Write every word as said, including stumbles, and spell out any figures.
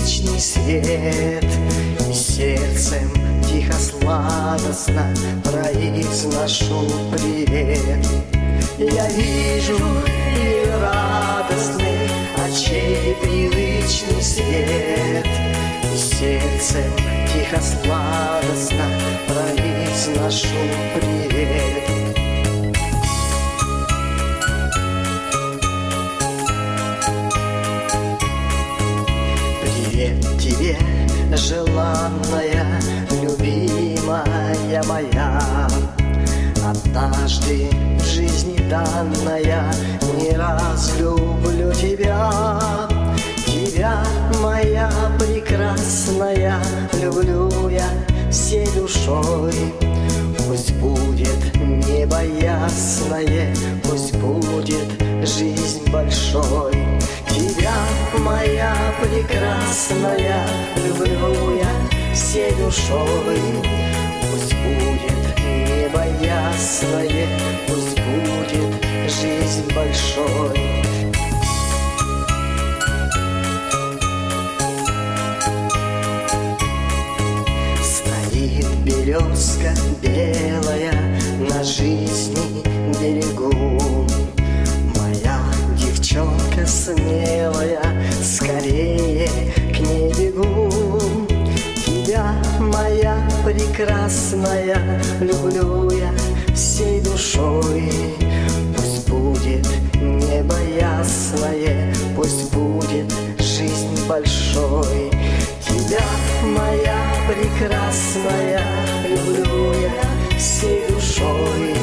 непривычный свет, и сердцем тихо сладостно произношу привет. Я вижу ее радостный очей привычный свет, и сердцем тихо сладостно произношу привет. Привет тебе, желанная, любимая моя, однажды в жизни данная, не разлюблю тебя. Тебя, моя прекрасная, люблю я всей душой. Пусть будет небо ясное, пусть будет жизнь большой. Тебя, моя прекрасная, люблю я всей душой. Пусть будет небо ясное, пусть будет жизнь большой. Стоит березка белая на жизни берегу. Моя девчонка смелая, скорее к ней бегу. Тебя, моя прекрасная, люблю я всей душой. Пусть будет небо ясное, пусть будет жизнь большой. Тебя, моя прекрасная, люблю я всей душой.